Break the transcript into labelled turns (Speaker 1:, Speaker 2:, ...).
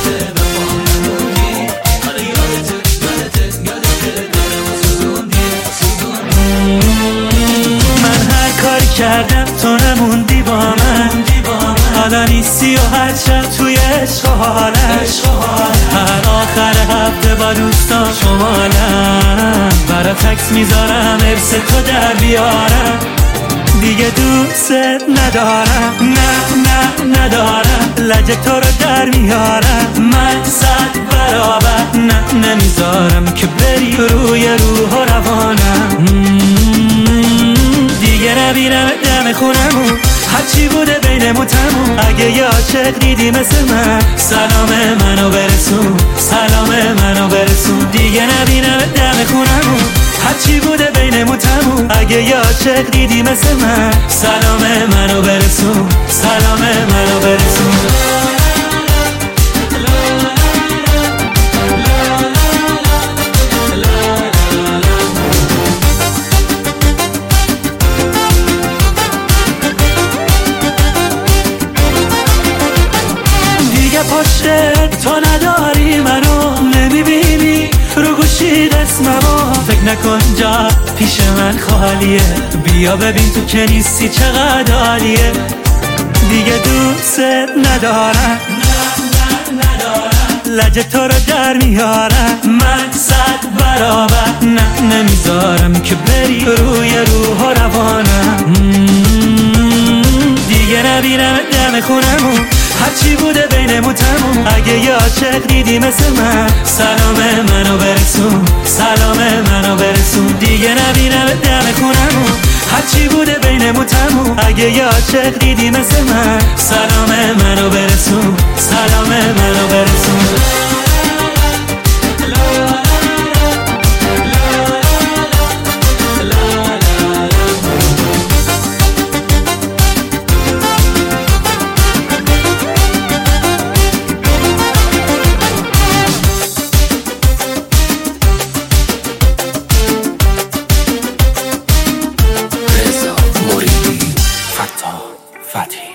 Speaker 1: من هر کاری کردم تو نموندی با من، حالا نیستی و هر شب توی عشق و حالت، هر آخر هفته با دوستان شمالم، برات عکس میذارم عرس تو در بیارم. دیگه دوست ندارم، نه ندارم، لجه تو رو در میارم. من 100 برابر نمیذارم که بری روی روح و روانم. دیگه نبینم دم خونمون، هرچی بوده بینمون تموم. اگه یه عاشق دیدی مثل من، سلام منو برسون، سلام منو برسون. دیگه نبینم دم خونمون، هرچی بوده بینمون تموم. اگه یه عاشق دیدی مثل من، سلام منو برسون، سلام منو برسون. پشت تو نداری، منو نمیبینی رو گوشی اسممو. فکر نکن جا پیش من خالیه، بیا ببین تو که نیستی چقدر عالیه. دیگه دوست ندارم، لجه تو رو در میارم. من 100 برابر نمیذارم که بری روی روح و روانم. دیگه نبینم دم خونمون، هرچی بوده بینمون تموم. اگه یه عاشق دیدی مثل من، سلام منو برسون، سلام منو برسون. دیگه نبینم دم خونمون، هرچی بوده بینمون تموم. اگه یه عاشق دیدی مثل من، سلام منو برسون، سلام منو برسون. Fatih